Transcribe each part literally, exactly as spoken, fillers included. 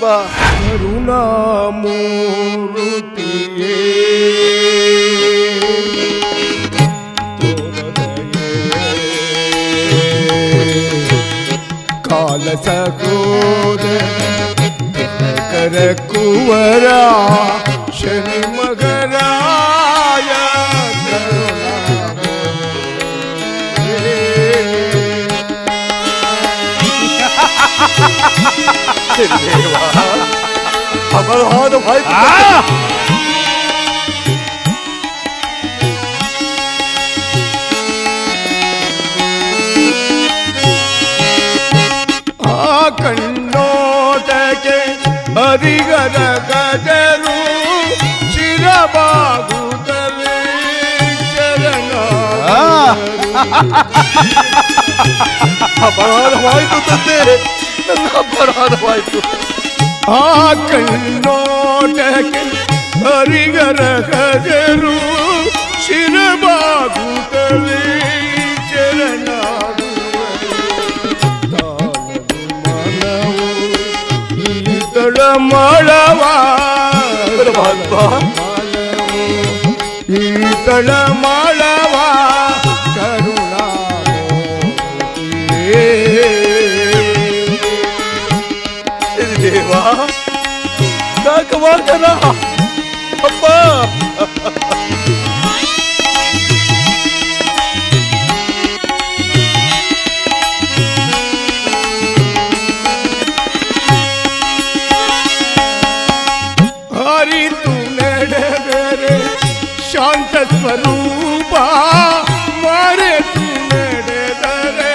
ಮಹಾತ್ಮ. ಕರುಣಾಮೂರ್ತಿಯೇ ಕಾಲ ಸಹೋದರ ಕುವರ ಶನಿ ಮಗರಾಯ ಅಪರಾಧವಾಯಿತು. ಆ ಕಣ್ಣೋಟಕ್ಕೆ ಹರಿಗರ ಗಜರು ಚಿರಬಾಗುತ್ತಲೇ ಚರಣ. ಅಪರಾಧವಾಯಿತು ತಂದೆ, ನನ್ನ ಅಪರಾಧವಾಯಿತು. ಆ ಕಣ್ಣೋಟಕ್ಕೆ ಹರಿಗರ ಗಜರು ಶಿರಬಾಗುತ್ತಲೇ ಚರಣ. ಈತಳ ಮಾಡವ ಈತಳ ಮಾಡವ ಕರುಣಾಮೂರ್ತಿಯೇ ದೇವ ನಾಗವಾಗನ ಅಪ್ಪ. ಹರಿತು ನಡೆದರೆ ಶಾಂತ ಸ್ವರೂಪ ಮರೆತು ನಡೆದರೆ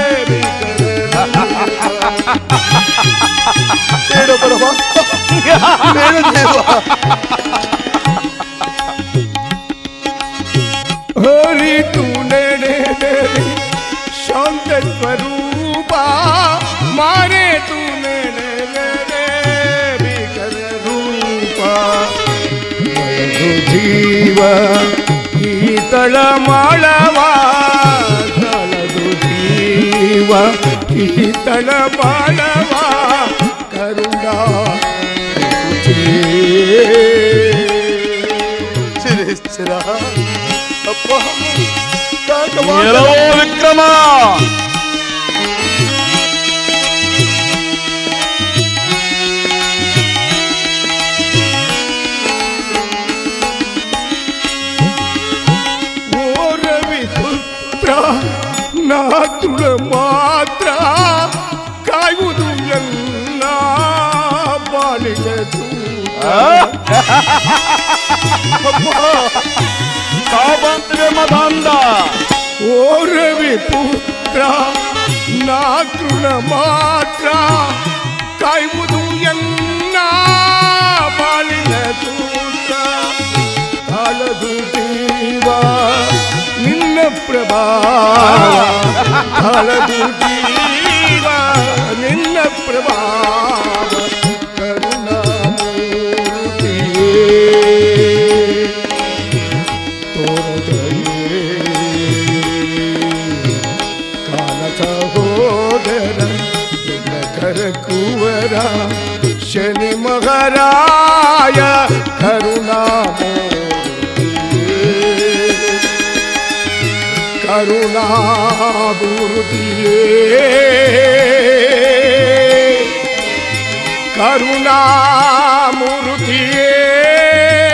ಬೇಡ ಬಡವ, ಬೇಡ ದೇವ. ಹರಿತು ನಡೆದರೆ ಶಾಂತ ಸ್ವರೂಪ ಮರೆತು ನಡೆದರೆ ಬಿಕರ ರೂಪ. ಜೀವ ಈತಳ ಮಾಡವ ತಳದು ಜೀವ ಈತಳ ಮಾಡವ ಕರುಣ. ಶಿರ ಅಪ್ಪ ವಿಕ್ರಮ, ನಾತುಳ ಮಾತ್ರ ಕಾಯುವುದು ಎಲ್ಲ ಬಾಳಿಗೆ ಕಾಬಂದ್ರೆ ಮದಾಂಧ. ಓ ರವಿ ಪುತ್ರ ನಾತುಳ ಮಾತ್ರ ಕಾಯುವುದು ಎಲ್ಲ ಬಾಳಿನ ಸೂತ್ರ. ತಾಳದು ಜೀವ ನಿನ್ನ ಪ್ರಭಾವ, ತಾಳದು ಜೀವ ನಿನ್ನ ಪ್ರಭಾವ ಕರುಣಾಮೂರ್ತಿಯೇ ತೋರದಯೇ. ಕಾಲ ಸಹೋದರ ಕರ ಕುವರ ಶನಿ ಮಗರಾಯ ಕರುಣಾಮೂರ್ತಿಯೇ ಕರುಣಾಮೂರ್ತಿಯೇ ಕರುಣಾಮೂರ್ತಿಯೇ